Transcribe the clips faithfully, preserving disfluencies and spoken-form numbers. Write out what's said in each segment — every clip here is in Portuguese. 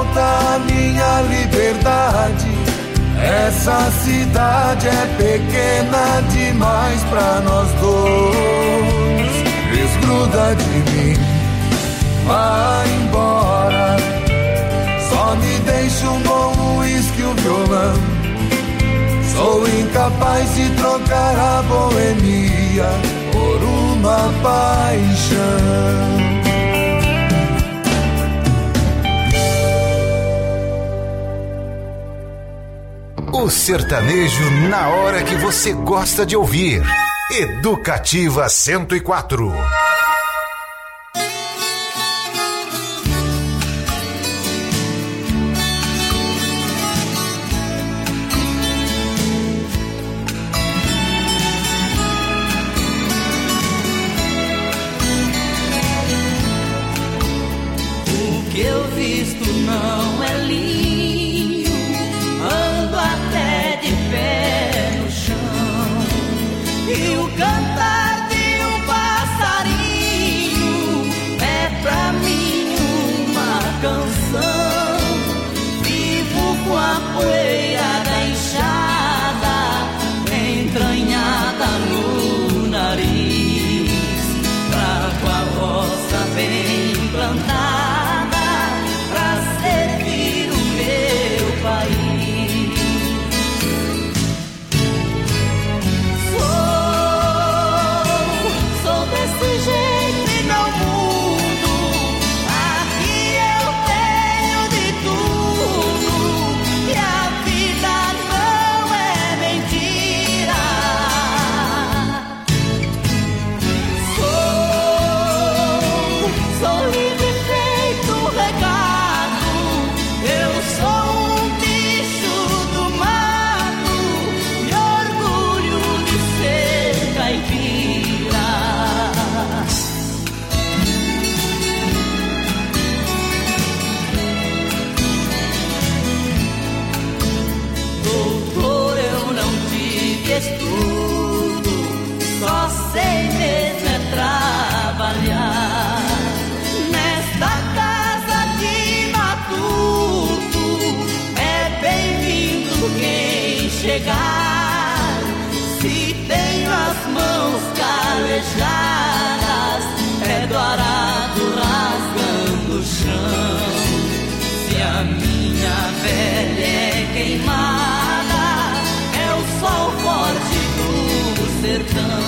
volta a minha liberdade. Essa cidade é pequena demais pra nós dois. Desgruda de mim, vai embora. Só me deixa um bom uísque e um violão. Sou incapaz de trocar a boemia por uma paixão. O sertanejo na hora que você gosta de ouvir. Educativa cento e quatro. O que eu visto não é linho, ando até de pé no chão, e o cantar de um passarinho é pra mim uma canção. Vivo com a poeira da enxada entranhada no nariz, trago a roça bem plantada pra servir o meu país. Sou, sou desse jeito e não mudo. Aqui eu tenho de tudo, e a vida não é mentira. Sou, sou livre feito regado. Eu sou um bicho do mato e orgulho de ser caipira. Doutor, eu não tive estudo, só sei mesmo é trabalhar. Nesta casa de matuto é bem-vindo quem chegar. Se tenho as mãos calejadas, é do arado rasgando o chão. Se a minha pele é queimada, é o sol forte do sertão.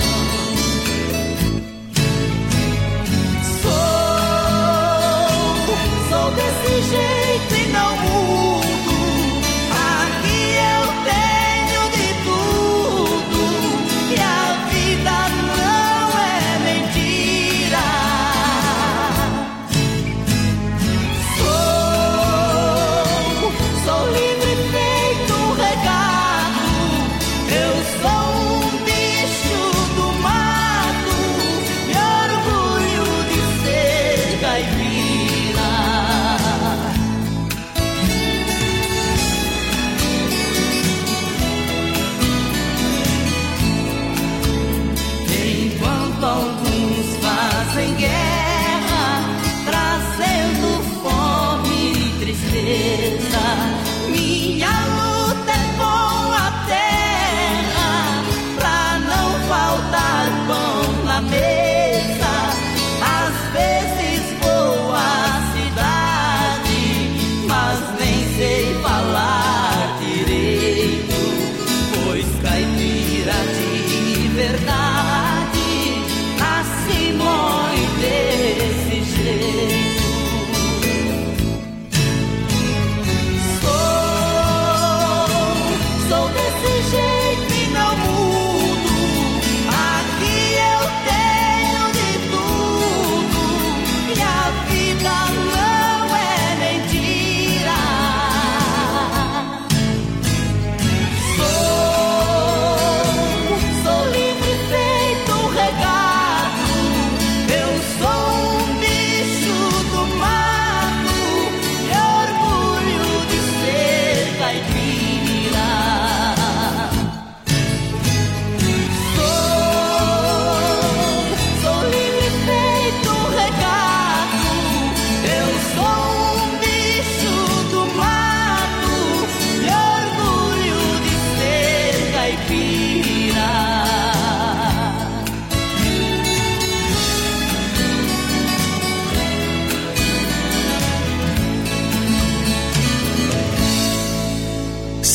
Sou, sou desse jeito e não mudo. Aqui eu tenho de tudo, e a vida não é mentira. Sou, sou livre feito regado. Eu sou um bicho do mato e orgulho de ser caipira. Enquanto alguns fazem guerra, trazendo fome e tristeza, minha luta é com a terra, pra não faltar pão na mesa. Às vezes vou à cidade, mas nem sei falar direito, pois caipira de verdade nasce e morre desse jeito. Sou,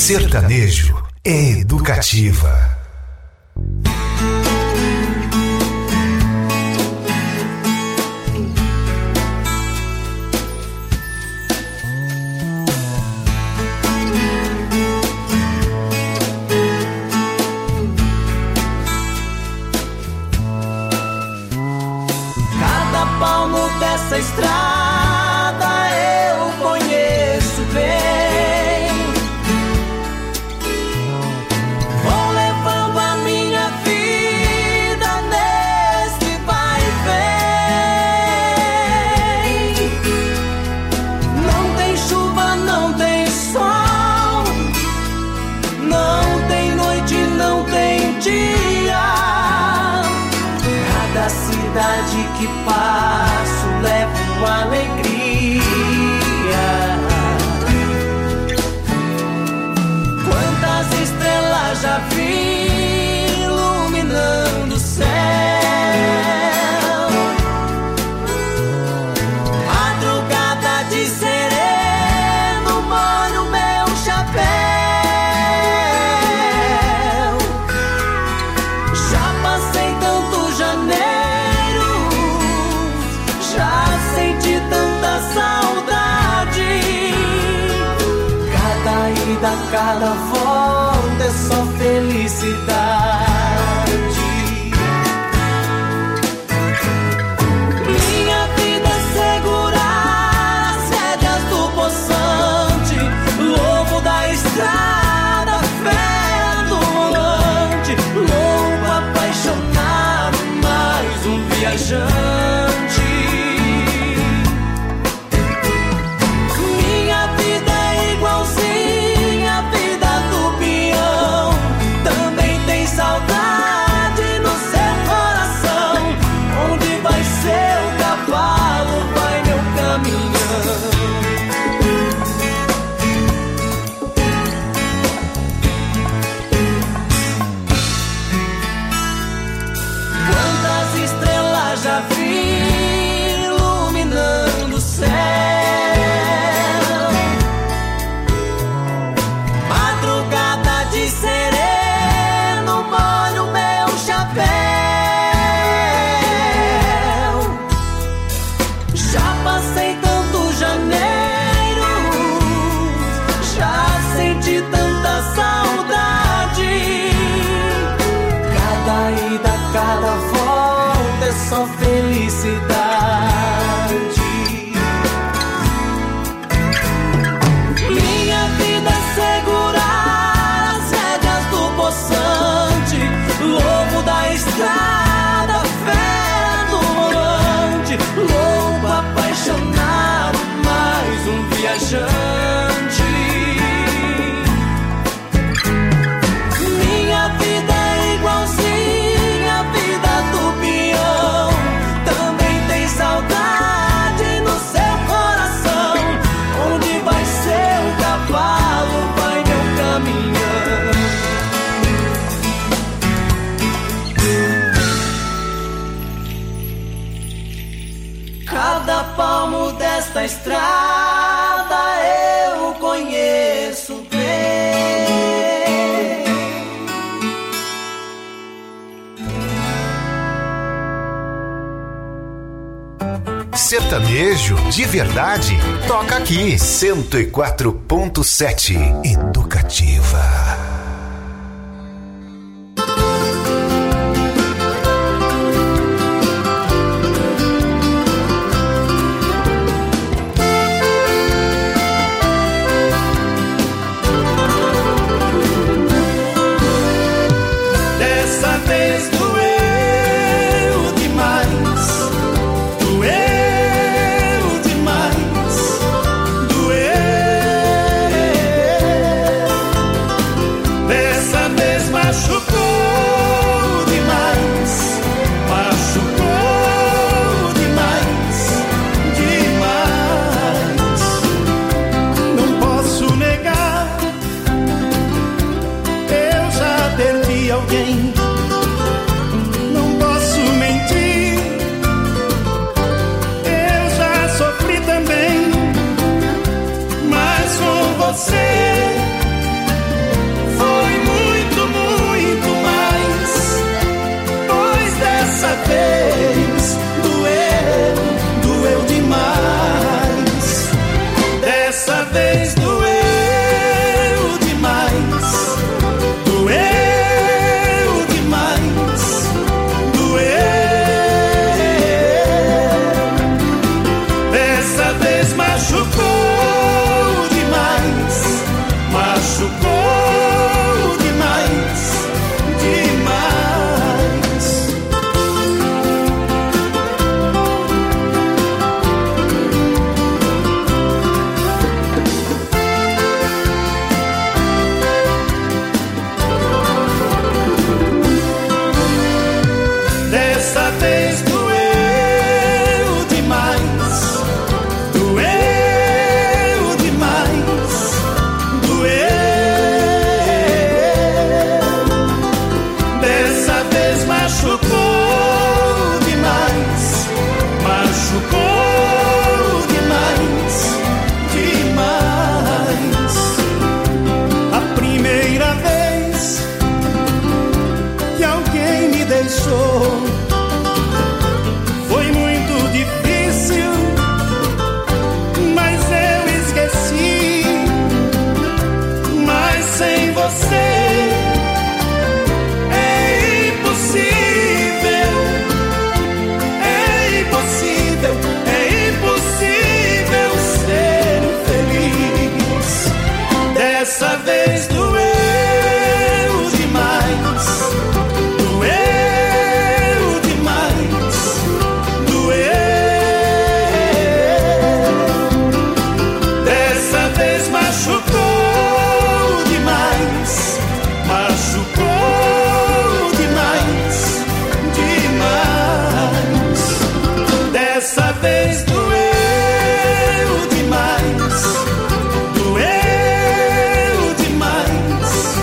Sertanejo é Educativa. Cada palmo dessa estrada eu conheço bem. Vou levando a minha vida nesse vai e vem. Não tem chuva, não tem sol, não tem noite, não tem dia. Cada cidade que passo levo alegria. Quantas estrelas já vi iluminando o céu. Madrugada de sereno molho meu chapéu. Já passei tanto janeiro, já senti tanta saudade. Cada ida, cada volta é só felicidade. Minha vida é segurar as rédeas do poçante, lobo da estrada, fé do volante, louco, apaixonado, mais um viajante. Minha vida é igualzinha à vida do peão, também tem saudade no seu coração. Onde vai seu cavalo, vai meu caminhão. Quantas estrelas já vi iluminando o céu. Madrugada de sereno molho meu chapéu. Já passei tanto janeiro, já senti tanta saudade. Cada ida, cada volta é só felicidade. Minha vida é segurar as rédeas do poçante, lobo da estrada, fé do volante, louco, apaixonado, mais um viajante. Minha vida é igualzinha à vida do peão, também tem saudade no seu coração. Onde vai seu cavalo, vai meu caminhão. Cada palmo desta estrada eu conheço bem. Sertanejo de verdade, toca aqui. cento e quatro ponto sete Educativa. Dessa vez doeu demais, doeu demais, doeu. Dessa vez doeu demais, doeu demais, doeu. Dessa vez machucou demais, machucou demais, demais. Dessa vez doeu demais, doeu demais, doeu. Dessa vez machucou demais, machucou demais, demais. A primeira vez que alguém me deixou foi muito difícil, mas eu esqueci. Mas sem você é impossível, é impossível, é impossível ser feliz. Dessa vez doeu demais, doeu demais, doeu. Dessa vez machucou demais, machucou demais, demais. Dessa vez doeu demais, doeu demais,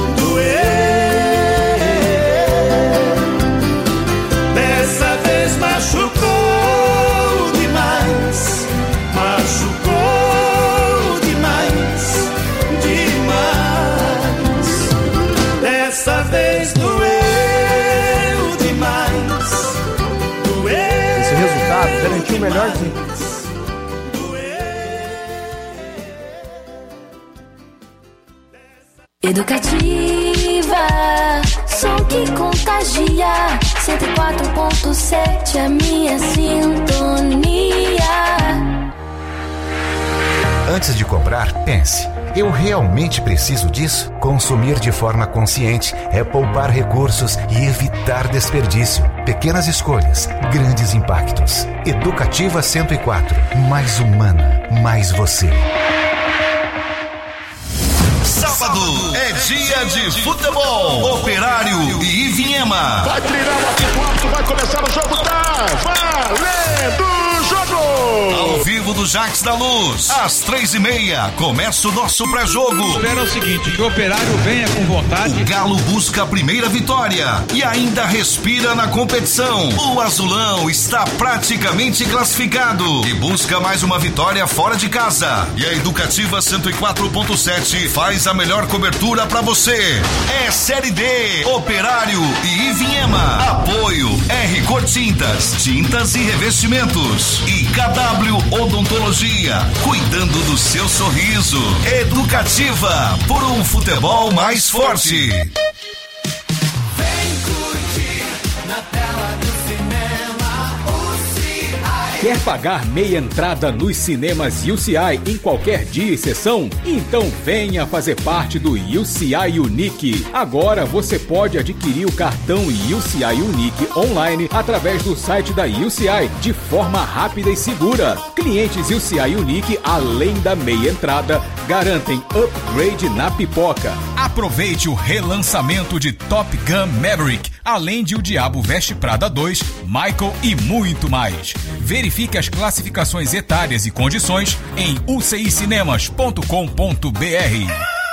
doeu. Dessa vez machucou demais, machucou demais, demais. Dessa vez doeu demais, doeu. Esse resultado garantiu o melhor desempenho. Educativa, som que contagia. Cento e quatro ponto sete, a minha sintonia. Antes de comprar, pense: eu realmente preciso disso? Consumir de forma consciente é poupar recursos e evitar desperdício. Pequenas escolhas, grandes impactos. Educativa cento e quatro, mais humana, mais você. Sábado é dia de futebol. Operário e Ivinhema. Vai tirar o quarto, vai começar o jogo, tá valendo o jogo! Ao vivo do Jacques da Luz, às três e meia, começa o nosso pré-jogo. Espera o seguinte, que o Operário venha com vontade. O Galo busca a primeira vitória e ainda respira na competição. O Azulão está praticamente classificado e busca mais uma vitória fora de casa. E a Educativa cento e quatro ponto sete faz a melhor cobertura pra você. É Série D, Operário e Ivinhema. Apoio R Cor Tintas, tintas e revestimentos. E K W Odontologia, cuidando do seu sorriso. Educativa, por um futebol mais forte. Vem curtir na tela do cinema U C I. Quer pagar meia entrada nos cinemas U C I em qualquer dia e sessão? Então venha fazer parte do U C I Unique. Agora você pode adquirir o cartão U C I Unique online através do site da U C I de forma rápida e segura. Clientes U C I Unique, além da meia entrada, garantem upgrade na pipoca. Aproveite o relançamento de Top Gun Maverick, além de O Diabo Veste Prada dois, Michael e muito mais. Verifique as classificações etárias e condições em u c i cinemas ponto com ponto b r.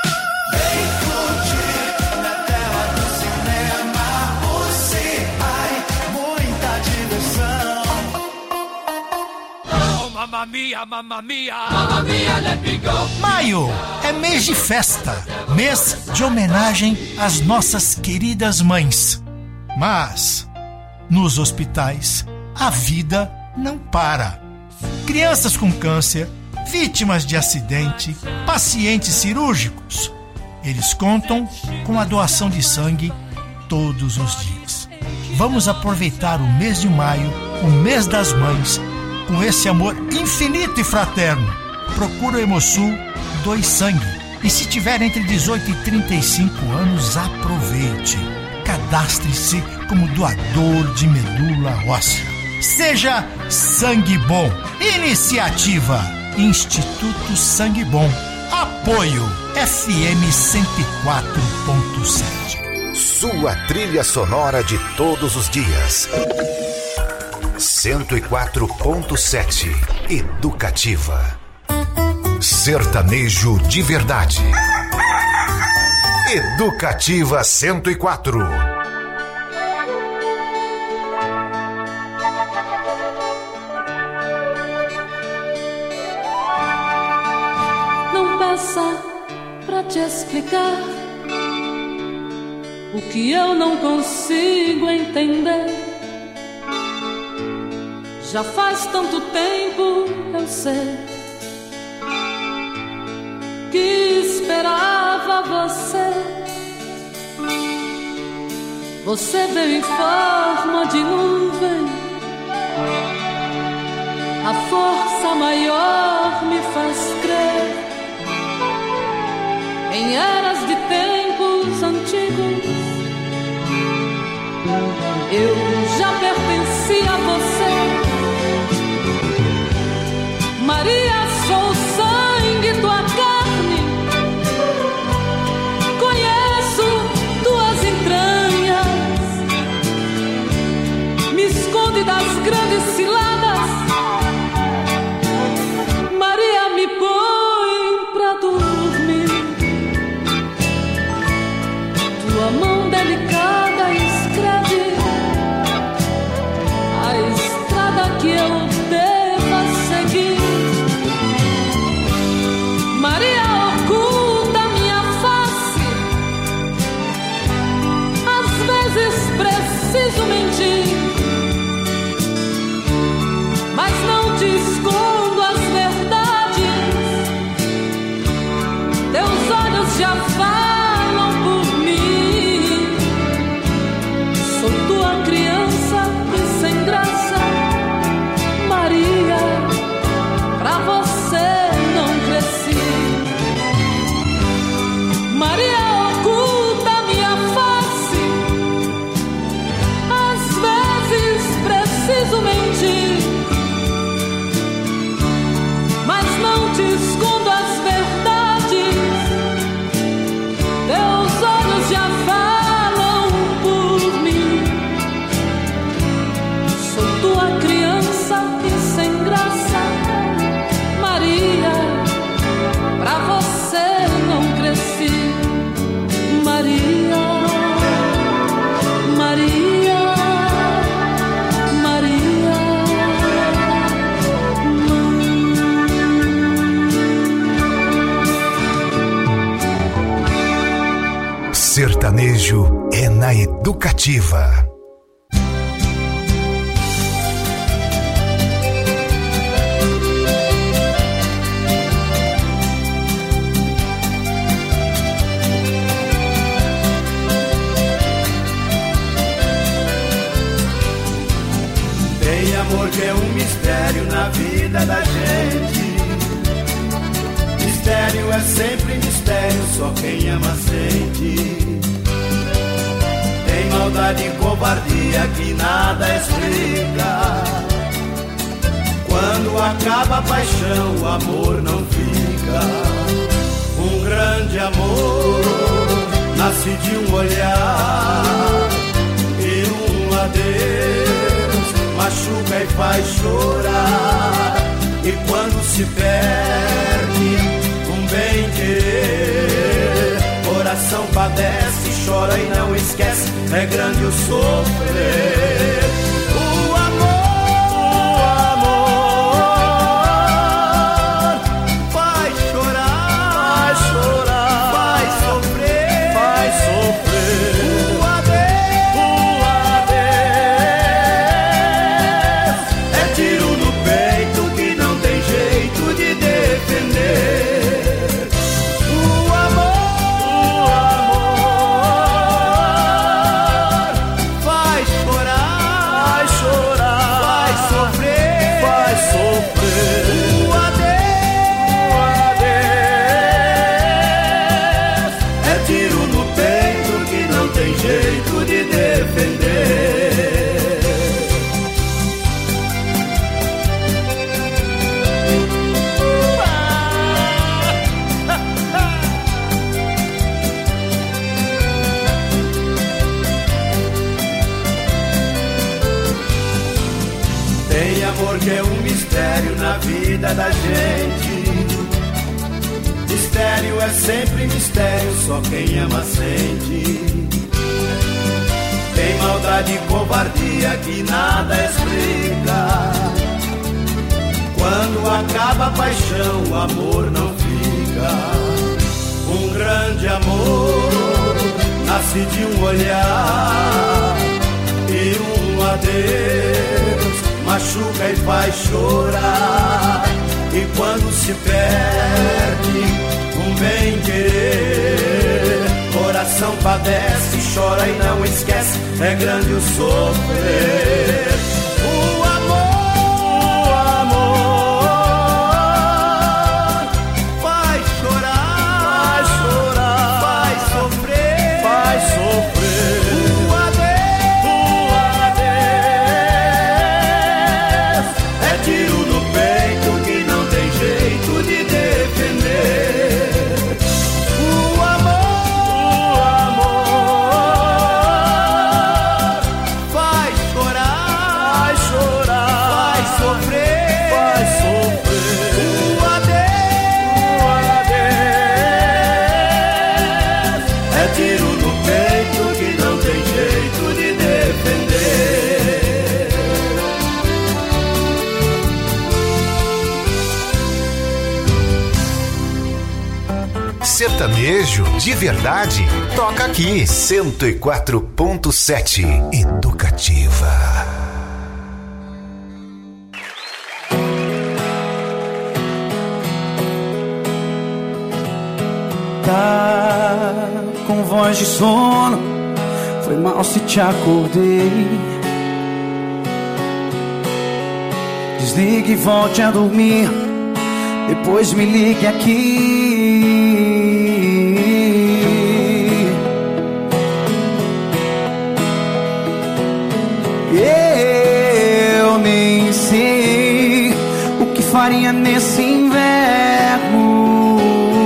Mamma mia, mamma mia, mamma mia, let me go. Maio é mês de festa, mês de homenagem às nossas queridas mães. Mas, nos hospitais, a vida não para. Crianças com câncer, vítimas de acidente, pacientes cirúrgicos. Eles contam com a doação de sangue todos os dias. Vamos aproveitar o mês de maio, o mês das mães, com esse amor infinito e fraterno. Procura o Hemosul, doe sangue. E se tiver entre dezoito e trinta e cinco anos, aproveite. Cadastre-se como doador de medula óssea. Seja Sangue Bom. Iniciativa Instituto Sangue Bom. Apoio F M cento e quatro ponto sete. Sua trilha sonora de todos os dias. cento e quatro ponto sete. Educativa. Sertanejo de verdade. Educativa cento e quatro. Não peça pra te explicar o que eu não consigo entender. Já faz tanto tempo, eu sei, que esperava você. Você veio em forma de nuvem. A força maior me faz crer em eras de tempos antigos. Eu já pertenci a você. Maria, sou sangue, tua carne. Conheço tuas entranhas. Me esconde das grandes ciladas. Maria, me põe pra dormir. Tua mão delicada escreve a estrada que eu deva seguir. Maria, oculta minha face. Às vezes preciso mentir, mas não te escondo as verdades. Teus olhos já falam por mim. Sou tua criança e sem graça. Maria, pra você não cresci. Maria, oculta minha face. Às vezes preciso mentir, mas não te escondo as verdades. Teus olhos já falam por mim. Sou tua criança e sem graça. Maria, pra você não cresci. Maria, Maria, Maria. Sertanejo é na Educativa. Tem amor que é um mistério na vida da gente. Mistério é sempre mistério, só quem ama sente. Tem maldade e covardia que nada explica. Quando acaba a paixão, o amor não fica. Um grande amor nasce de um olhar e um adeus machuca e faz chorar. E quando se perde um bem querer, coração padece, chora e não esquece, é grande o sofrer. O amor, o amor faz chorar, faz chorar, faz sofrer, faz sofrer. O adeus, o adeus é tiro no peito que não tem jeito de defender. vida da gente. Mistério é sempre mistério, só quem ama sente. Tem maldade e covardia que nada explica. Quando acaba a paixão, o amor não fica. Um grande amor nasce de um olhar, e um adeus machuca e faz chorar. E quando se perde um bem-querer, coração padece, chora e não esquece, é grande o sofrer. O amor, o amor faz chorar, faz chorar, faz sofrer, faz sofrer. O adeus, o adeus é tiro no peito que não tem jeito de defender. O amor, o amor faz chorar, faz chorar, faz sofrer, faz sofrer. O adeus, o adeus é tiro no peito que não tem jeito de defender. Sertanejo de verdade, toca aqui. cento e quatro ponto sete Educativa. Tá com voz de sono, foi mal se te acordei. Desligue e volte a dormir, depois me ligue aqui. Eu nem sei o que faria nesse inverno.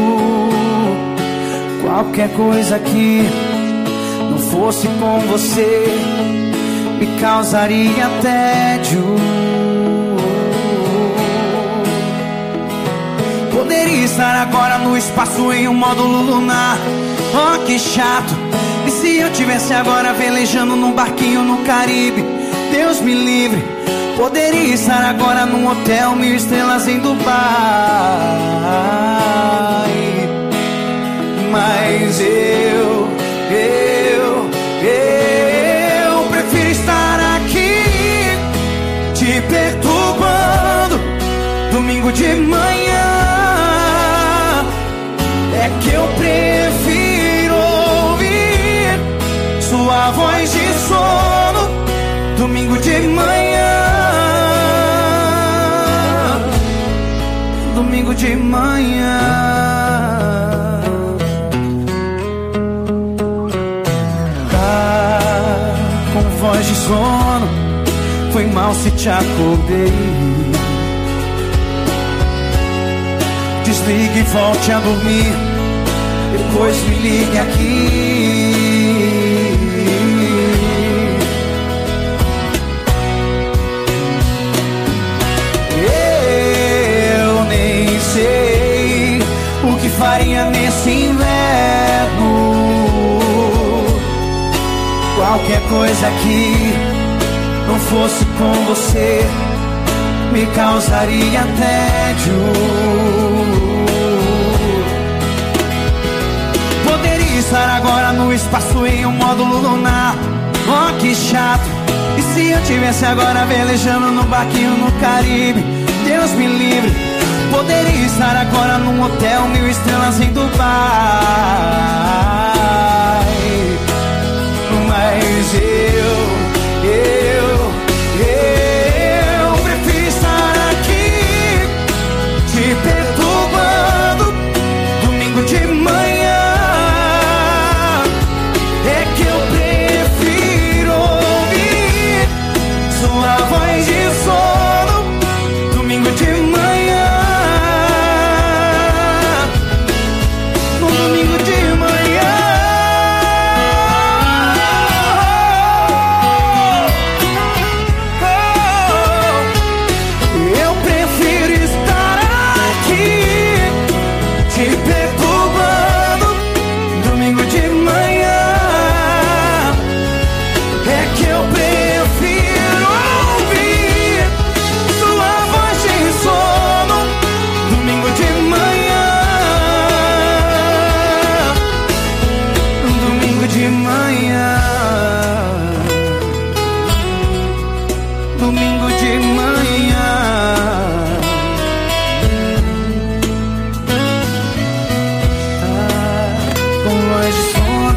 Qualquer coisa que não fosse com você me causaria tédio. Poderia estar agora no espaço em um módulo lunar. Oh, que chato. E se eu tivesse agora velejando num barquinho no Caribe? Deus me livre. Poderia estar agora num hotel mil estrelas em Dubai. Mas eu, eu, eu prefiro estar aqui te perturbando domingo de manhã. É que eu prefiro ouvir sua voz de sono domingo de manhã. Domingo de manhã. Tá com voz de sono, foi mal se te acordei. Desligue e volte a dormir, depois me ligue aqui. Eu nem sei o que faria nesse inverno. Qualquer coisa que não fosse com você me causaria tédio. Poderia estar agora no espaço em um módulo lunar. Oh, que chato. E se eu tivesse agora velejando num barquinho no Caribe? Deus me livre. Poderia estar agora num hotel mil estrelas em Dubai. Mas eu, eu, eu prefiro estar aqui te perturbando domingo de manhã. É que eu prefiro ouvir sua voz de sono domingo de manhã. No domingo de manhã. voz de sono.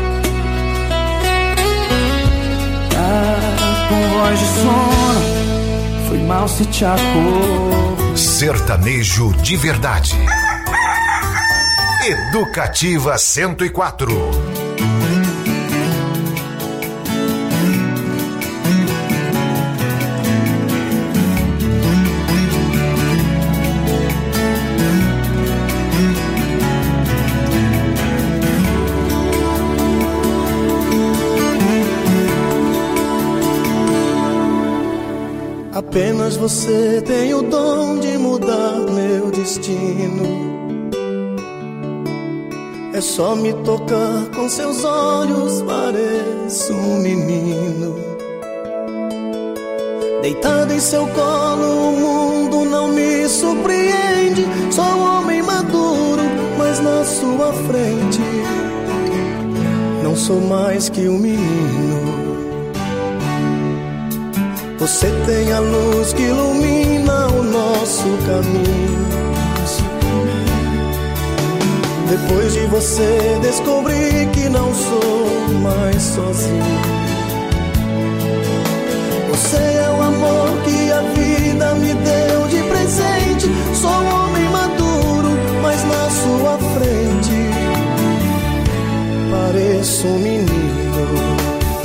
Ah, com voz de sono. Foi mal se te acordou. Sertanejo de verdade. Educativa cento e quatro. Apenas você tem o dom de mudar meu destino. É só me tocar com seus olhos, pareço um menino. Deitado em seu colo, o mundo não me surpreende. Sou um homem maduro, mas na sua frente não sou mais que um menino. Você tem a luz que ilumina o nosso caminho. Depois de você descobri que não sou mais sozinho. Você é o amor que a vida me deu de presente. Sou um homem maduro, mas na sua frente pareço um menino.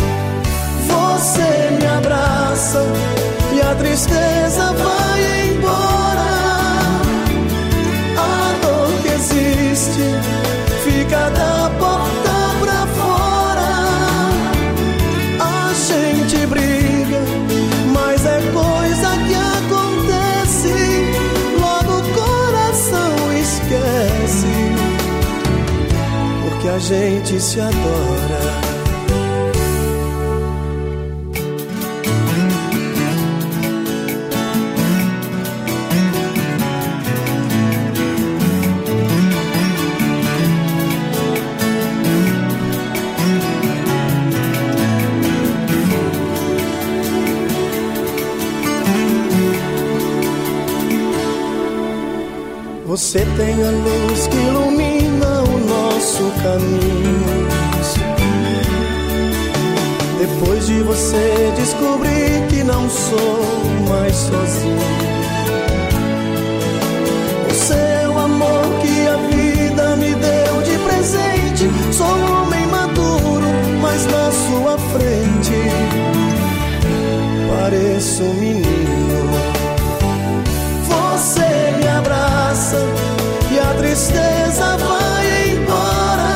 Você me abraça e a tristeza vai embora. A dor que existe fica da porta pra fora. A gente briga, mas é coisa que acontece. Logo o coração esquece, porque a gente se adora. Você tem a luz que ilumina o nosso caminho. Depois de você descobrir que não sou mais sozinho. Você é o amor que a vida me deu de presente. Sou um homem maduro, mas na sua frente pareço um menino. Você me abraça e a tristeza vai embora.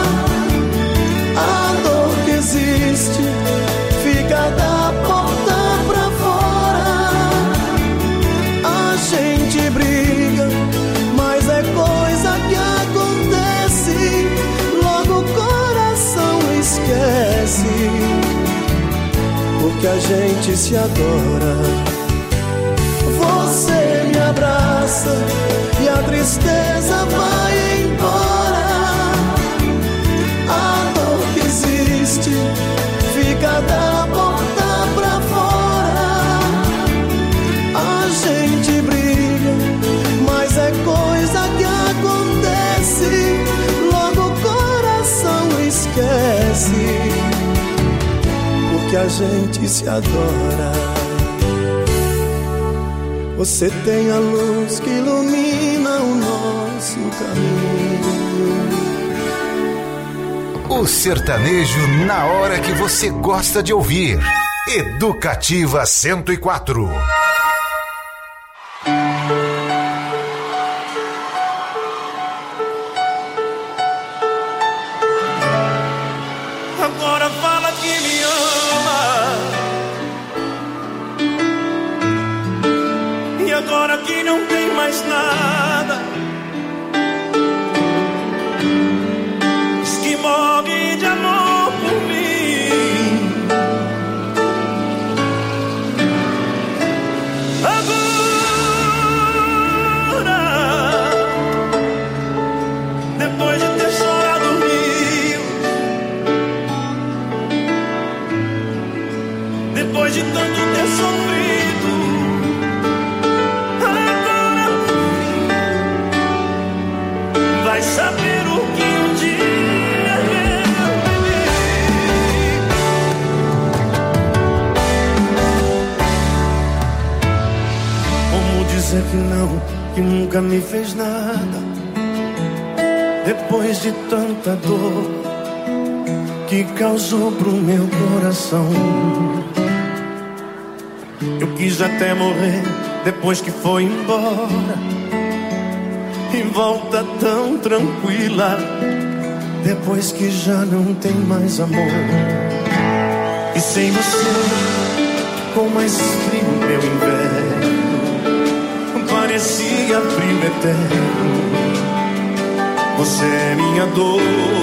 A dor que existe fica da porta pra fora. A gente briga, mas é coisa que acontece. Logo o coração esquece, porque a gente se adora. Você me abraça e a tristeza vai embora. A dor que existe fica da porta pra fora. A gente briga, mas é coisa que acontece. Logo o coração esquece, porque a gente se adora. Você tem a luz que ilumina o nosso caminho. O sertanejo na hora que você gosta de ouvir. Educativa cento e quatro. Agora fala que me ama. E agora que não tem mais nada, diz que morre de amor por mim. Agora, depois de ter chorado rios, depois de tanto ter sofrido, vai saber o que um dia dizer que não, que nunca me fez nada. Depois de tanta dor que causou pro meu coração. Eu quis até morrer depois que foi embora, e volta tão tranquila depois que já não tem mais amor. E sem você ficou mais frio meu inverno, parecia frio eterno. Você é minha dor.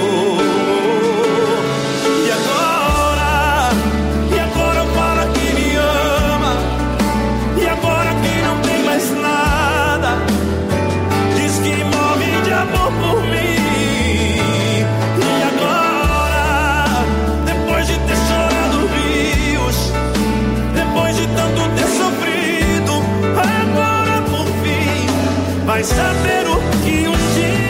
E agora, e agora fala que me ama, e agora que não tem mais nada, diz que morre de amor por mim. E agora, depois de ter chorado rios, depois de tanto ter sofrido, agora por fim vai saber o que um dia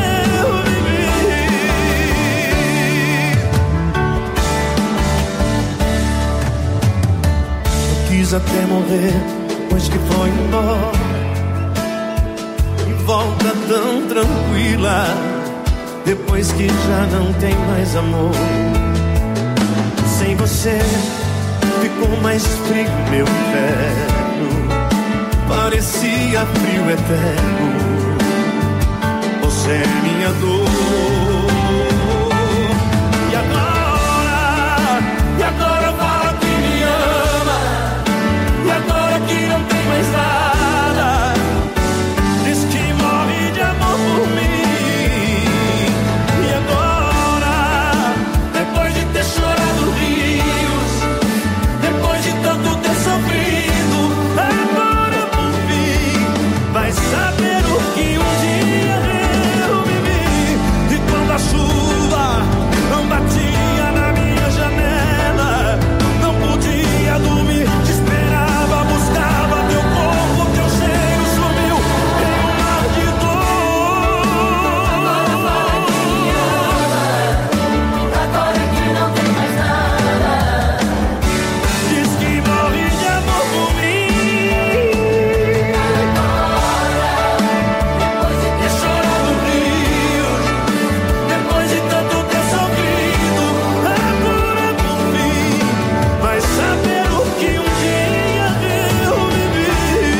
até morrer depois que foi embora, e volta tão tranquila depois que já não tem mais amor. Sem você ficou mais frio meu inverno, parecia frio eterno. Você é minha dor. E agora, e agora fala que me ama, e agora que não tem mais nada, diz que morre de amor por mim. E agora, depois de ter chorado rios, depois de tanto ter sofrido, agora por fim vai saber o que um dia eu vivi. E quando a chuva não batia na minha janela, não podia dormir, esperava, buscava teu corpo, teu cheiro sumiu em um mar de dor. Agora que não tem mais nada, diz que morre de amor por mim. agora, depois de E ter chorado rios, depois de tanto ter sofrido, agora por fim vai saber o que um dia eu vivi.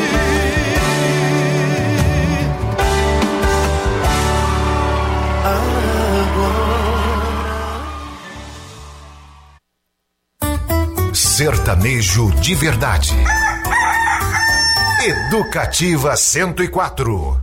Sertanejo de verdade. Educativa cento e quatro.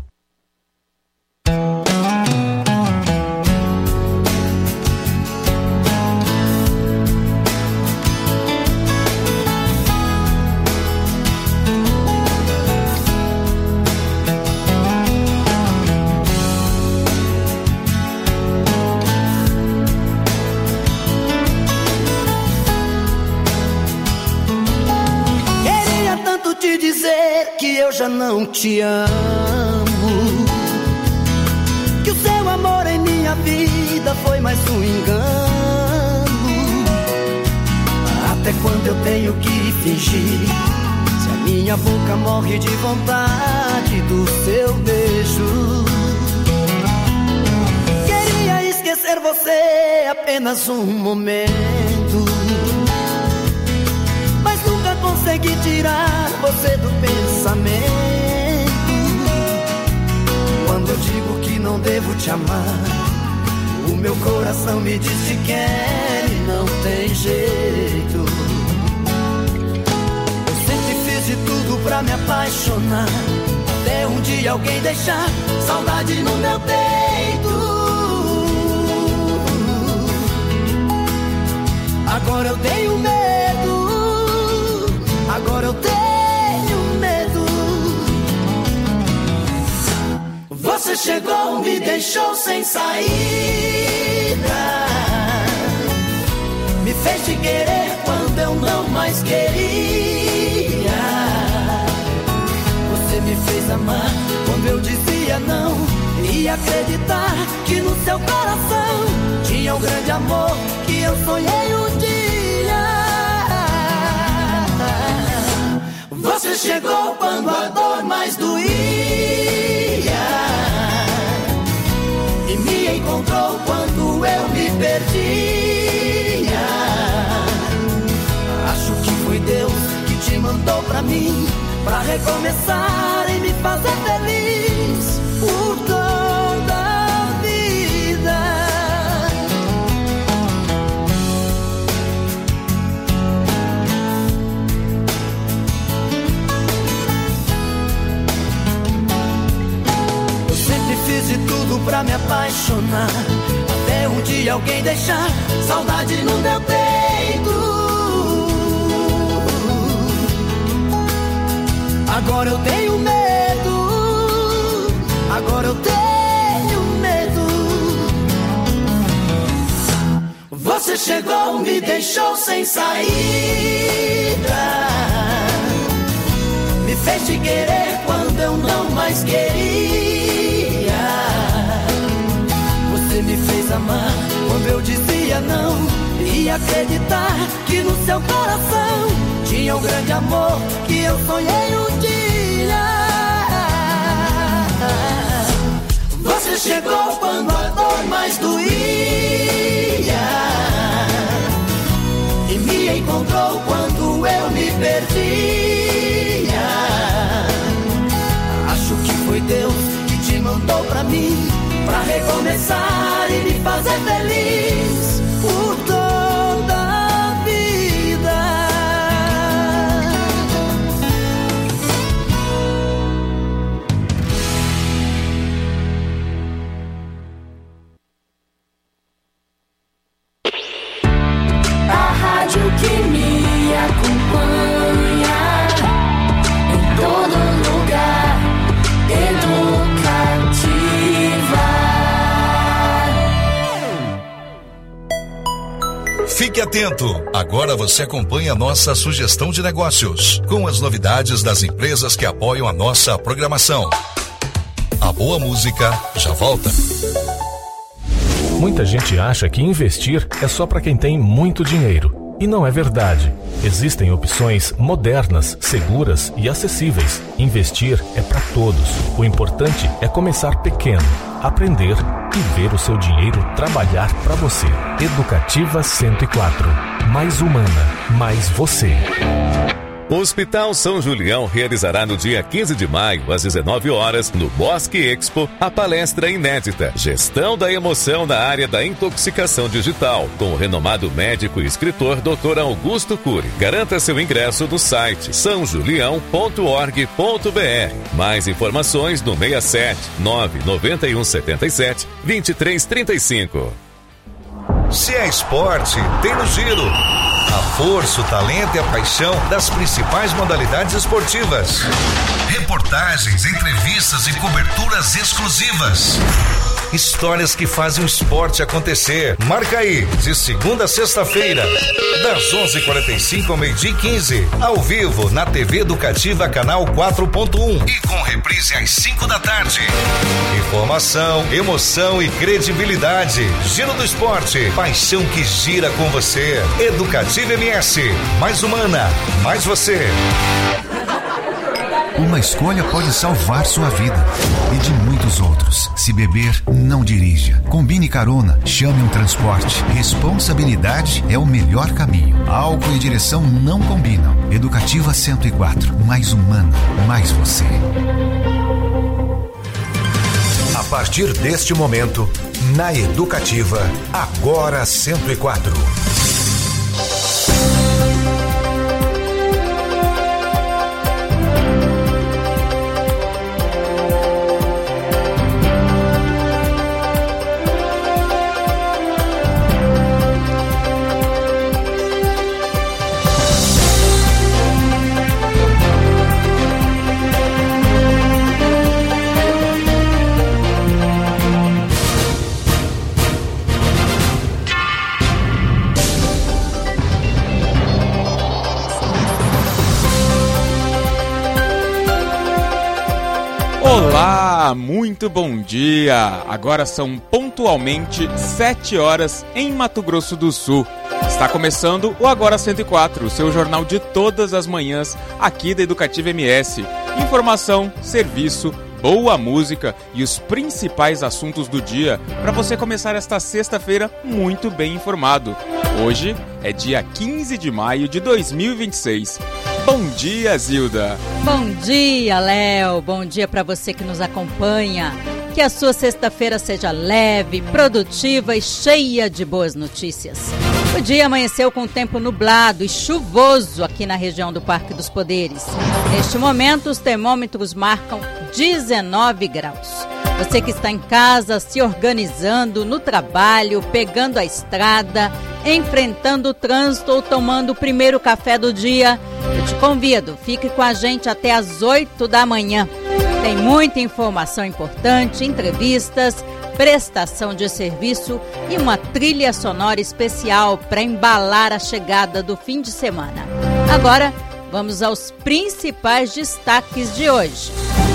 Queria tanto te dizer que eu já não te amo, que o seu amor em minha vida foi mais um engano. Até quando eu tenho que fingir, se a minha boca morre de vontade do seu beijo? Queria esquecer você apenas um momento, mas nunca consegui tirar você do pensamento. Quando digo que não devo te amar, o meu coração me diz que quer e não tem jeito. Eu sempre fiz de tudo pra me apaixonar, até um dia alguém deixar saudade no meu peito. Agora eu tenho medo, agora eu tenho medo. Você chegou, me deixou sem saída, me fez te querer quando eu não mais queria. Você me fez amar quando eu dizia não, e acreditar que no seu coração tinha um grande amor que eu sonhei um dia. Você chegou chegou quando a dor mais doía e me encontrou quando eu me perdia. Acho que foi Deus que te mandou pra mim, pra recomeçar e me fazer feliz por toda a vida. Eu sempre fiz de tudo pra me apaixonar, até um dia alguém deixar saudade no meu peito. Agora eu tenho medo, agora eu tenho medo. Você chegou, me deixou sem saída, me fez te querer quando eu não mais queria. Você me fez amar quando eu dizia não, e acreditar que no seu coração tinha um grande amor que eu sonhei um dia. Você chegou quando a dor mais doía e me encontrou quando eu me perdia. Acho que foi Deus que te mandou pra mim, pra recomeçar e me fazer feliz por toda a vida. Que me acompanha em todo lugar, Educativa. Fique atento, agora você acompanha a nossa sugestão de negócios, com as novidades das empresas que apoiam a nossa programação. A boa música já volta. Muita gente acha que investir é só para quem tem muito dinheiro. E não é verdade. Existem opções modernas, seguras e acessíveis. Investir é para todos. O importante é começar pequeno, aprender e ver o seu dinheiro trabalhar para você. Educativa cento e quatro. Mais humana, mais você. O Hospital São Julião realizará no dia quinze de maio, às dezenove horas, no Bosque Expo, a palestra inédita Gestão da Emoção na área da intoxicação digital, com o renomado médico e escritor doutor Augusto Cury. Garanta seu ingresso no site são julião ponto org ponto br. Mais informações no seis sete nove nove um sete sete dois três três cinco. Se é esporte, tem no Giro. A força, o talento e a paixão das principais modalidades esportivas. Reportagens, entrevistas e coberturas exclusivas. Histórias que fazem o esporte acontecer. Marca aí, de segunda a sexta-feira, das onze e quarenta e cinco ao meio-dia e quinze, ao vivo na T V Educativa Canal quatro ponto um e com reprise às cinco da tarde. Informação, emoção e credibilidade. Giro do Esporte, paixão que gira com você. Educativa M S, mais humana, mais você. Uma escolha pode salvar sua vida e de muitos outros. Se beber, não dirija. Combine carona, chame um transporte. Responsabilidade é o melhor caminho. Álcool e direção não combinam. Educativa cento e quatro, mais humana, mais você. A partir deste momento, na Educativa, agora cento e quatro. Olá, muito bom dia! Agora são pontualmente sete horas em Mato Grosso do Sul. Está começando o Agora cento e quatro, o seu jornal de todas as manhãs aqui da Educativa M S. Informação, serviço, boa música e os principais assuntos do dia para você começar esta sexta-feira muito bem informado. Hoje é dia quinze de maio de dois mil e vinte e seis. Bom dia, Zilda! Bom dia, Léo! Bom dia para você que nos acompanha. Que a sua sexta-feira seja leve, produtiva e cheia de boas notícias. O dia amanheceu com tempo nublado e chuvoso aqui na região do Parque dos Poderes. Neste momento, os termômetros marcam dezenove graus. Você que está em casa, se organizando, no trabalho, pegando a estrada, enfrentando o trânsito ou tomando o primeiro café do dia, eu te convido, fique com a gente até às oito da manhã. Tem muita informação importante, entrevistas, prestação de serviço e uma trilha sonora especial para embalar a chegada do fim de semana. Agora, vamos aos principais destaques de hoje.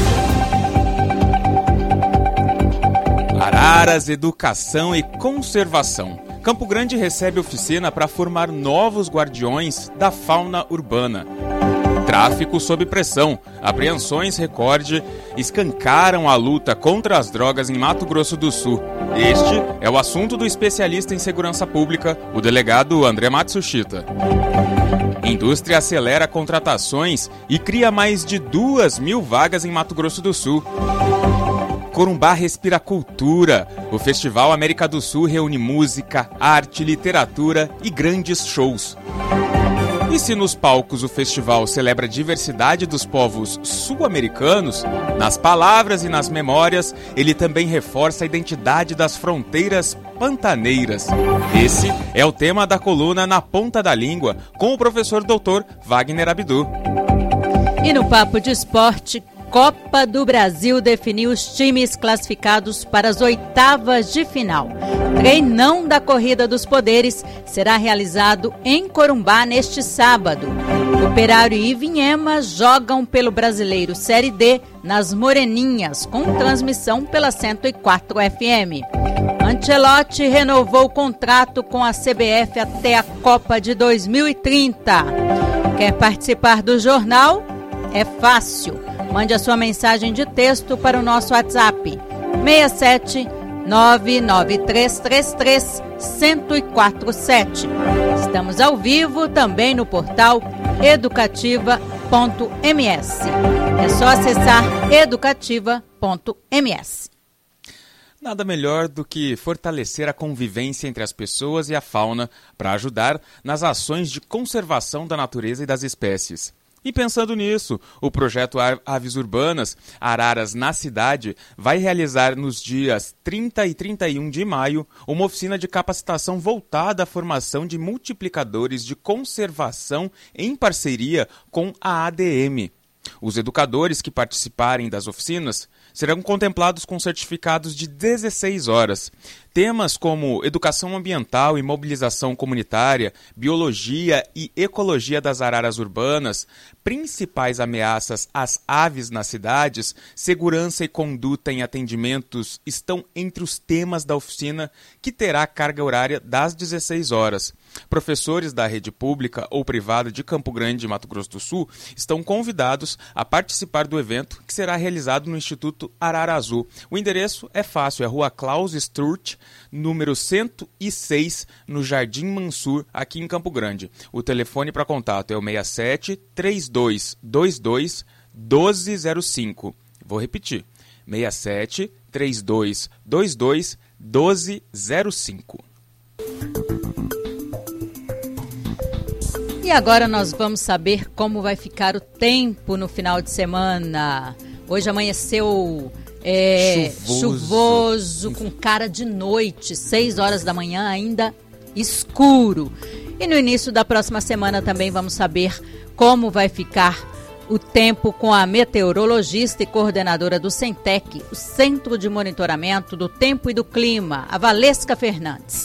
Araras, Educação e Conservação. Campo Grande recebe oficina para formar novos guardiões da fauna urbana. Tráfico sob pressão. Apreensões recorde escancaram a luta contra as drogas em Mato Grosso do Sul. Este é o assunto do especialista em segurança pública, o delegado André Matsushita. Indústria acelera contratações e cria mais de duas mil vagas em Mato Grosso do Sul. Corumbá respira cultura. O Festival América do Sul reúne música, arte, literatura e grandes shows. E se nos palcos o festival celebra a diversidade dos povos sul-americanos, nas palavras e nas memórias, ele também reforça a identidade das fronteiras pantaneiras. Esse é o tema da coluna Na Ponta da Língua, com o professor doutor Wagner Abdu. E no Papo de Esporte, Copa do Brasil definiu os times classificados para as oitavas de final. Treinão da Corrida dos Poderes será realizado em Corumbá neste sábado. Operário e Ivinhema jogam pelo Brasileiro Série D nas Moreninhas, com transmissão pela cento e quatro F M. Ancelotti renovou o contrato com a C B F até a Copa de dois mil e trinta. Quer participar do jornal? É fácil. Mande a sua mensagem de texto para o nosso WhatsApp seis sete nove nove três três três um zero quatro sete. Estamos ao vivo também no portal educativa ponto m s. É só acessar educativa ponto m s. Nada melhor do que fortalecer a convivência entre as pessoas e a fauna para ajudar nas ações de conservação da natureza e das espécies. E pensando nisso, o projeto Aves Urbanas, Araras na Cidade, vai realizar nos dias trinta e trinta e um de maio uma oficina de capacitação voltada à formação de multiplicadores de conservação em parceria com a A D M. Os educadores que participarem das oficinas serão contemplados com certificados de dezesseis horas. Temas como educação ambiental e mobilização comunitária, biologia e ecologia das araras urbanas, principais ameaças às aves nas cidades, segurança e conduta em atendimentos estão entre os temas da oficina, que terá carga horária das dezesseis horas. Professores da rede pública ou privada de Campo Grande e Mato Grosso do Sul estão convidados a participar do evento, que será realizado no Instituto Arara Azul. O endereço é fácil, é Rua Klaus Sturt, número cento e seis, no Jardim Mansur, aqui em Campo Grande. O telefone para contato é o seis sete três dois dois dois um dois zero cinco. Vou repetir, seis sete três dois dois dois um dois zero cinco. E agora nós vamos saber como vai ficar o tempo no final de semana. Hoje amanheceu é, chuvoso. chuvoso, com cara de noite, seis horas da manhã ainda escuro. E no início da próxima semana também vamos saber como vai ficar o tempo com a meteorologista e coordenadora do Centec, o Centro de Monitoramento do Tempo e do Clima, a Valesca Fernandes.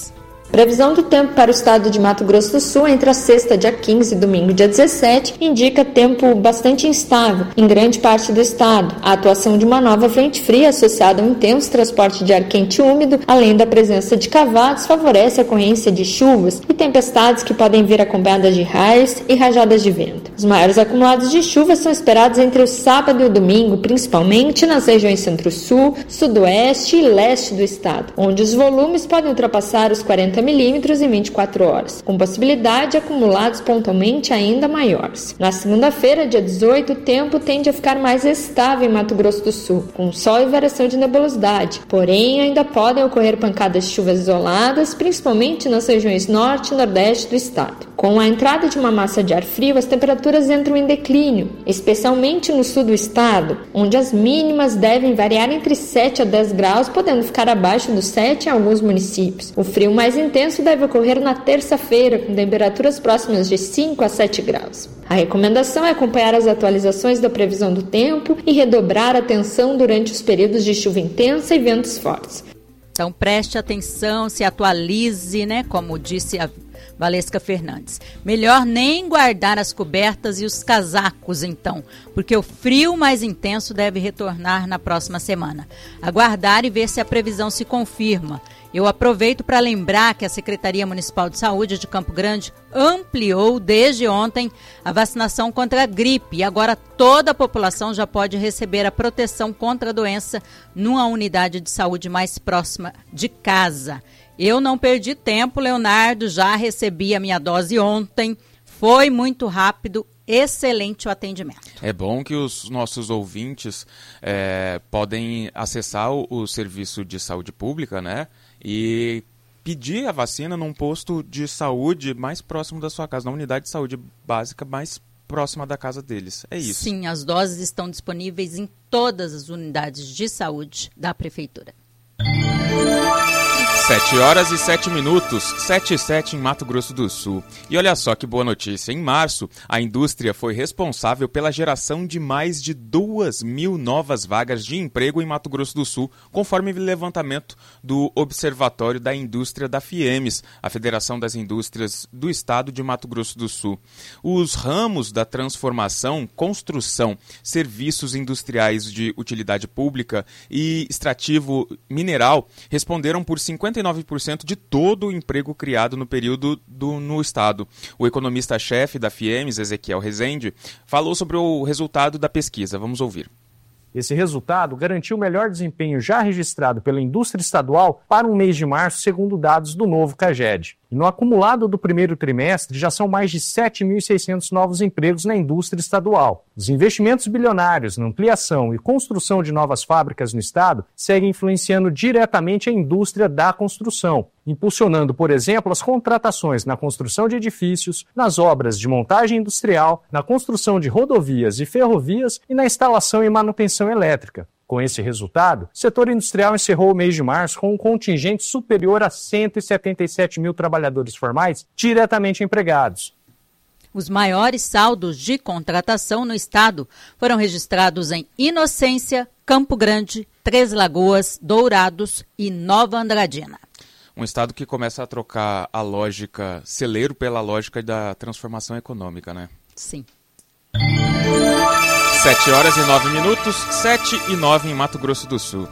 Previsão do tempo para o estado de Mato Grosso do Sul entre a sexta, dia quinze e domingo, dia dezessete, indica tempo bastante instável em grande parte do estado. A atuação de uma nova frente fria associada a um intenso transporte de ar quente e úmido, além da presença de cavados, favorece a ocorrência de chuvas e tempestades que podem vir acompanhadas de raios e rajadas de vento. Os maiores acumulados de chuva são esperados entre o sábado e o domingo, principalmente nas regiões centro-sul, sudoeste e leste do estado, onde os volumes podem ultrapassar os quarenta milímetros em vinte e quatro horas, com possibilidade de acumulados pontualmente ainda maiores. Na segunda-feira, dia dezoito, o tempo tende a ficar mais estável em Mato Grosso do Sul, com sol e variação de nebulosidade, porém ainda podem ocorrer pancadas de chuvas isoladas, principalmente nas regiões norte e nordeste do estado. Com a entrada de uma massa de ar frio, as temperaturas entram em declínio, especialmente no sul do estado, onde as mínimas devem variar entre sete a dez graus, podendo ficar abaixo dos sete em alguns municípios. O frio mais intenso deve ocorrer na terça-feira, com temperaturas próximas de cinco a sete graus. A recomendação é acompanhar as atualizações da previsão do tempo e redobrar a atenção durante os períodos de chuva intensa e ventos fortes. Então preste atenção, se atualize, né? Como disse a Valesca Fernandes. Melhor nem guardar as cobertas e os casacos, então, porque o frio mais intenso deve retornar na próxima semana. Aguardar e ver se a previsão se confirma. Eu aproveito para lembrar que a Secretaria Municipal de Saúde de Campo Grande ampliou desde ontem a vacinação contra a gripe e agora toda a população já pode receber a proteção contra a doença numa unidade de saúde mais próxima de casa. Eu não perdi tempo, Leonardo, já recebi a minha dose ontem, foi muito rápido, excelente o atendimento. É bom que os nossos ouvintes é, podem acessar o, o serviço de saúde pública, né? E pedir a vacina num posto de saúde mais próximo da sua casa, na unidade de saúde básica mais próxima da casa deles. É isso. Sim, as doses estão disponíveis em todas as unidades de saúde da Prefeitura. Sete horas e sete minutos, sete e sete em Mato Grosso do Sul. E olha só que boa notícia, em março, a indústria foi responsável pela geração de mais de duas mil novas vagas de emprego em Mato Grosso do Sul, conforme o levantamento do Observatório da Indústria da FIEMES, a Federação das Indústrias do Estado de Mato Grosso do Sul. Os ramos da transformação, construção, serviços industriais de utilidade pública e extrativo mineral responderam por cinquenta e nove por cento de todo o emprego criado no período do, no estado. O economista-chefe da FIEMES, Ezequiel Rezende, falou sobre o resultado da pesquisa. Vamos ouvir. Esse resultado garantiu o melhor desempenho já registrado pela indústria estadual para o mês de março, segundo dados do novo CAGED. E no acumulado do primeiro trimestre, já são mais de sete mil e seiscentos novos empregos na indústria estadual. Os investimentos bilionários na ampliação e construção de novas fábricas no estado seguem influenciando diretamente a indústria da construção, impulsionando, por exemplo, as contratações na construção de edifícios, nas obras de montagem industrial, na construção de rodovias e ferrovias e na instalação e manutenção elétrica. Com esse resultado, o setor industrial encerrou o mês de março com um contingente superior a cento e setenta e sete mil trabalhadores formais diretamente empregados. Os maiores saldos de contratação no estado foram registrados em Inocência, Campo Grande, Três Lagoas, Dourados e Nova Andradina. Um estado que começa a trocar a lógica celeiro pela lógica da transformação econômica, né? Sim. Sete horas e nove minutos, sete e nove em Mato Grosso do Sul.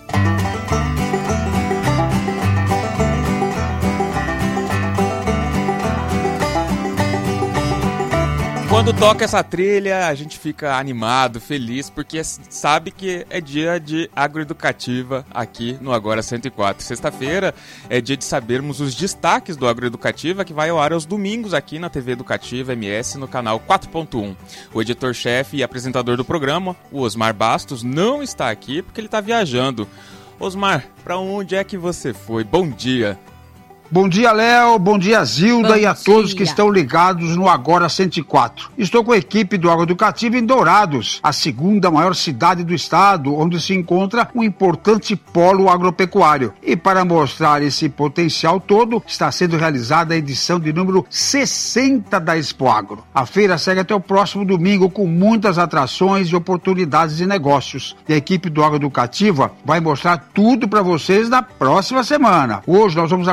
Quando toca essa trilha, a gente fica animado, feliz, porque sabe que é dia de agroeducativa aqui no Agora cento e quatro. Sexta-feira é dia de sabermos os destaques do Agroeducativa, que vai ao ar aos domingos aqui na T V Educativa M S, no canal quatro ponto um. O editor-chefe e apresentador do programa, o Osmar Bastos, não está aqui porque ele está viajando. Osmar, para onde é que você foi? Bom dia. Bom dia, Léo, bom dia, Zilda, bom e a dia. todos que estão ligados no Agora cento e quatro. Estou com a equipe do Agroeducativo em Dourados, a segunda maior cidade do estado, onde se encontra um importante polo agropecuário. E para mostrar esse potencial todo, está sendo realizada a edição de número sessenta da Expo Agro. A feira segue até o próximo domingo com muitas atrações e oportunidades de negócios. E a equipe do Agroeducativa vai mostrar tudo para vocês na próxima semana. Hoje nós vamos acompanhar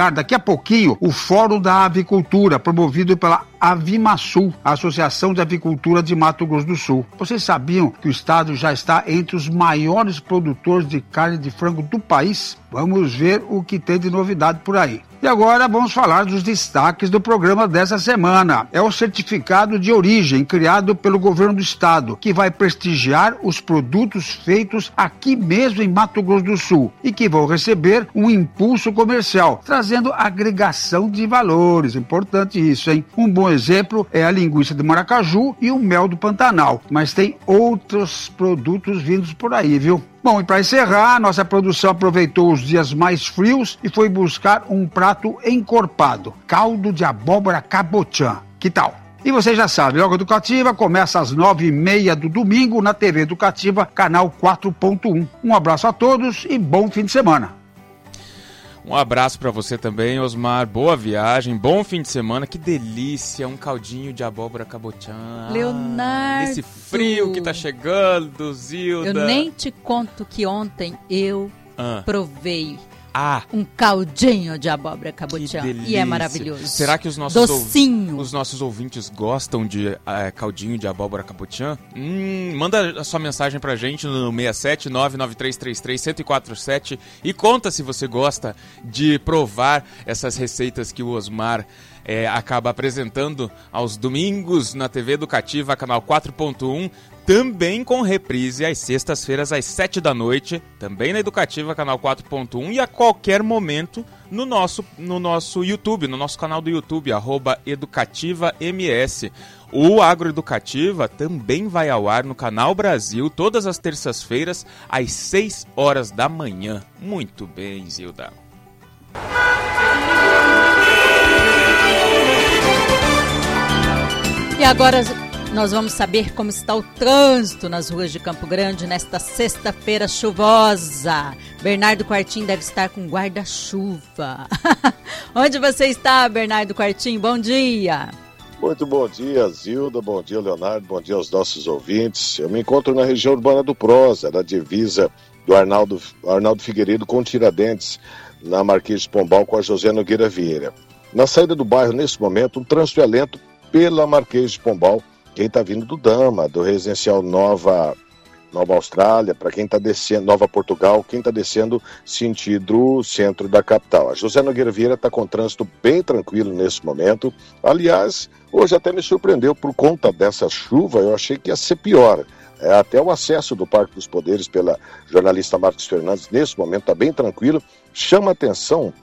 acompanhar daqui a pouquinho o Fórum da Avicultura, promovido pela Avimasul, a Associação de Avicultura de Mato Grosso do Sul. Vocês sabiam que o estado já está entre os maiores produtores de carne de frango do país? Vamos ver o que tem de novidade por aí. E agora vamos falar dos destaques do programa dessa semana. É o certificado de origem criado pelo governo do estado, que vai prestigiar os produtos feitos aqui mesmo em Mato Grosso do Sul e que vão receber um impulso comercial, trazendo agregação de valores. Importante isso, hein? Um bom exemplo é a linguiça de Maracaju e o mel do Pantanal, mas tem outros produtos vindos por aí, viu? Bom, e para encerrar, nossa produção aproveitou os dias mais frios e foi buscar um prato encorpado, caldo de abóbora cabotiã. Que tal? E você já sabe, Logo Educativa começa às nove e meia do domingo na T V Educativa, canal quatro ponto um. Um abraço a todos e bom fim de semana. Um abraço para você também, Osmar. Boa viagem, bom fim de semana. Que delícia, um caldinho de abóbora cabotiã. Leonardo. Nesse frio que tá chegando, Zilda. Eu nem te conto que ontem eu ah. provei ah. um caldinho de abóbora cabotiã. E é maravilhoso. Será que os nossos, Docinho. Ouv- os nossos ouvintes gostam de uh, caldinho de abóbora cabotiã? Hum, manda a sua mensagem pra gente no seis sete nove nove três três três um zero quatro sete e conta se você gosta de provar essas receitas que o Osmar é, acaba apresentando aos domingos na T V Educativa, canal quatro ponto um. Também com reprise às sextas-feiras às sete da noite, também na Educativa, canal quatro ponto um, e a qualquer momento no nosso, no nosso YouTube, no nosso canal do YouTube, arroba EducativaMS. O Agroeducativa também vai ao ar no Canal Brasil todas as terças-feiras às seis horas da manhã. Muito bem, Zilda. E agora nós vamos saber como está o trânsito nas ruas de Campo Grande nesta sexta-feira chuvosa. Bernardo Quartim deve estar com guarda-chuva. Onde você está, Bernardo Quartim? Bom dia. Muito bom dia, Zilda. Bom dia, Leonardo. Bom dia aos nossos ouvintes. Eu me encontro na região urbana do Prosa, na divisa do Arnaldo, Arnaldo Figueiredo com Tiradentes, na Marquês de Pombal com a José Nogueira Vieira. Na saída do bairro, nesse momento, um trânsito é lento pela Marquês de Pombal. Quem está vindo do Dama, do residencial Nova, Nova Austrália, para quem está descendo, Nova Portugal, quem está descendo sentido centro da capital. A José Nogueira Vieira está com trânsito bem tranquilo nesse momento. Aliás, hoje até me surpreendeu por conta dessa chuva, eu achei que ia ser pior. É, até o acesso do Parque dos Poderes pela jornalista Marcos Fernandes, nesse momento está bem tranquilo. Chama atenção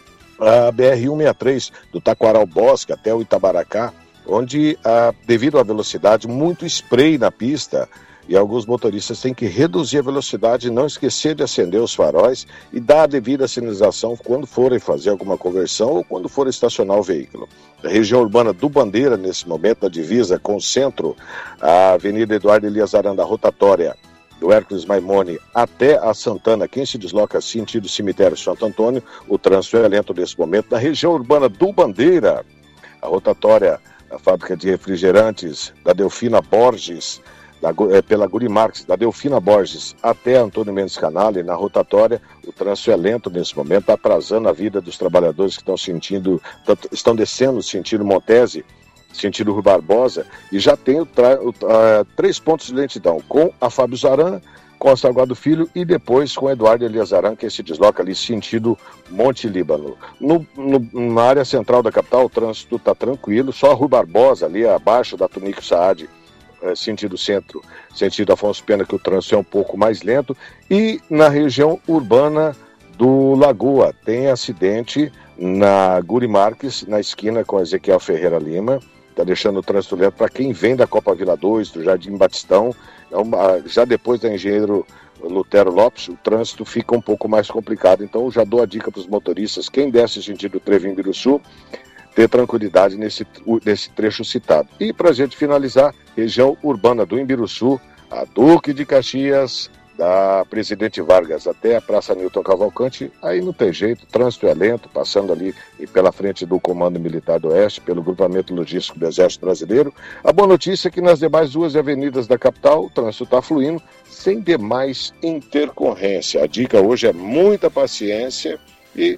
a B R cento e sessenta e três, do Taquaral Bosque até o Itabaracá, onde, ah, devido à velocidade, muito spray na pista e alguns motoristas têm que reduzir a velocidade, não esquecer de acender os faróis e dar a devida sinalização quando forem fazer alguma conversão ou quando forem estacionar o veículo. A região urbana do Bandeira, nesse momento, na divisa com o centro, a Avenida Eduardo Elias Aranda, rotatória do Hércules Maimone até a Santana, quem se desloca sentido cemitério Santo Antônio, o trânsito é lento nesse momento. Na região urbana do Bandeira, a rotatória da fábrica de refrigerantes da Delfina Borges, da, é, pela Guri Marques, da Delfina Borges até Antônio Mendes Canale, na rotatória, o trânsito é lento nesse momento, atrasando a vida dos trabalhadores que estão sentindo, estão descendo sentido Montese, sentido Rui Barbosa, e já tem o tra- o, uh, três pontos de lentidão, com a Fábio Zaran, com a Salgado Filho e depois com o Eduardo Elias Aran, que se desloca ali sentido Monte Líbano. No, no, na área central da capital, o trânsito está tranquilo, só a Rui Barbosa, ali abaixo da Tunico Saad, é, sentido centro, sentido Afonso Pena, que o trânsito é um pouco mais lento, e na região urbana do Lagoa, tem acidente na Guri Marques, na esquina com Ezequiel Ferreira Lima, está deixando o trânsito lento para quem vem da Copa Vila dois, do Jardim Batistão. É uma, já depois da Engenheiro Lutero Lopes, o trânsito fica um pouco mais complicado. Então eu já dou a dica para os motoristas, quem desce sentido Trevim Biruçu, ter tranquilidade nesse, nesse trecho citado. E para a gente finalizar, região urbana do Imbiruçu, a Duque de Caxias, da Presidente Vargas até a Praça Newton Cavalcante, aí não tem jeito, trânsito é lento, passando ali e pela frente do Comando Militar do Oeste, pelo Grupamento Logístico do Exército Brasileiro. A boa notícia é que nas demais ruas e avenidas da capital, o trânsito está fluindo, sem demais intercorrência. A dica hoje é muita paciência e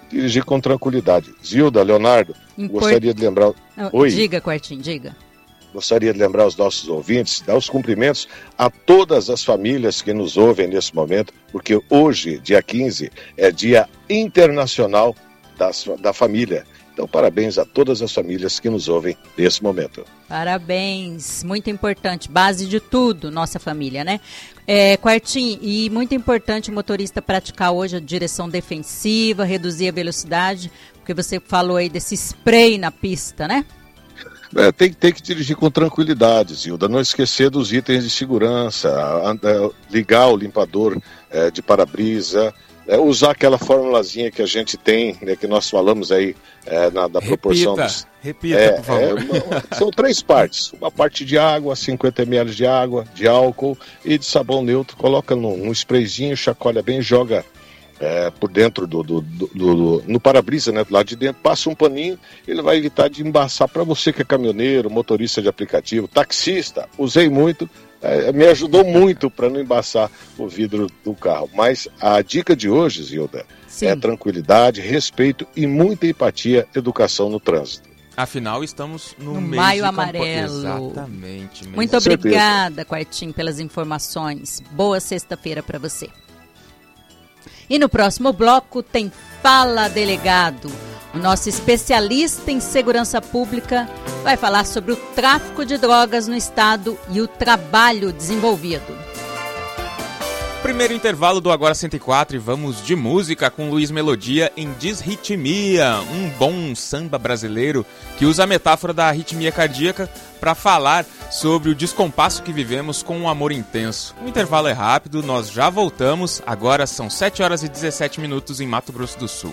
dirigir com tranquilidade. Zilda, Leonardo, Import... gostaria de lembrar... Oh, Oi. Diga, Quartinho, diga. Gostaria de lembrar aos nossos ouvintes, dar os cumprimentos a todas as famílias que nos ouvem nesse momento, porque hoje, dia quinze, é Dia Internacional da, da Família. Então, parabéns a todas as famílias que nos ouvem nesse momento. Parabéns, muito importante, base de tudo, nossa família, né? É, Quartinho, e muito importante o motorista praticar hoje a direção defensiva, reduzir a velocidade, porque você falou aí desse spray na pista, né? É, tem, tem que dirigir com tranquilidade, Zilda, não esquecer dos itens de segurança, a, a, ligar o limpador é, de para-brisa, é, usar aquela formulazinha que a gente tem, né, que nós falamos aí é, na, da proporção repita, dos... Repita, é, por favor. É, uma, são três partes, uma parte de água, cinquenta mililitros de água, de álcool e de sabão neutro, coloca num, num sprayzinho, chacoalha bem, joga É, por dentro do, do, do, do no para-brisa, né, do lado de dentro, passa um paninho, ele vai evitar de embaçar. Para você que é caminhoneiro, motorista de aplicativo, taxista, usei muito, é, me ajudou muito para não embaçar o vidro do carro. Mas a dica de hoje, Zilda, Sim. é tranquilidade, respeito e muita empatia, educação no trânsito. Afinal, estamos no, no mês Maio de Amarelo. Exatamente. Mês muito obrigada, Quartinho, pelas informações. Boa sexta-feira para você. E no próximo bloco tem Fala Delegado. O nosso especialista em segurança pública vai falar sobre o tráfico de drogas no estado e o trabalho desenvolvido. Primeiro intervalo do Agora cento e quatro e vamos de música com Luiz Melodia em Desritmia, um bom samba brasileiro que usa a metáfora da arritmia cardíaca para falar sobre o descompasso que vivemos com um amor intenso. O intervalo é rápido, nós já voltamos, agora são sete horas e dezessete minutos em Mato Grosso do Sul.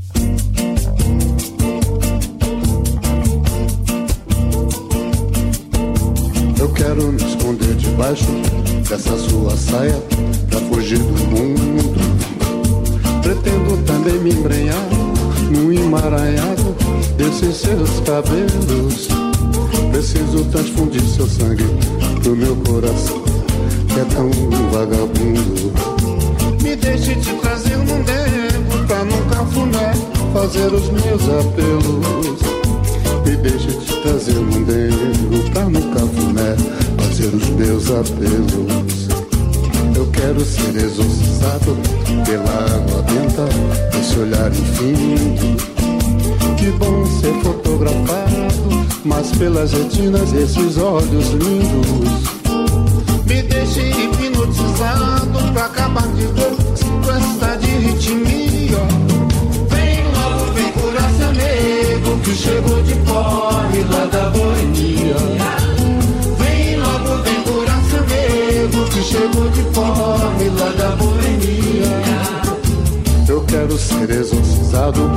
Eu quero me esconder debaixo dessa sua saia pra fugir do mundo. Pretendo também me embrenhar num emaranhado desses seus cabelos. Preciso transfundir seu sangue no meu coração, que é tão vagabundo. Me deixe te trazer num dedo pra num cafuné fazer os meus apelos. Me deixe te trazer num dedo pra num cafuné fazer os meus apelos. Eu quero ser exorcizado pela água benta, esse olhar infinito. Que bom ser fotografado, mas pelas retinas esses olhos lindos. Me deixe hipnotizado pra acabar de vez com esta de ritmia. Vem logo, vem curar seu nego que chegou de fome lá da boemia. Vem logo, vem curar seu nego que chegou de fome lá da boemia. Eu quero ser exorcizado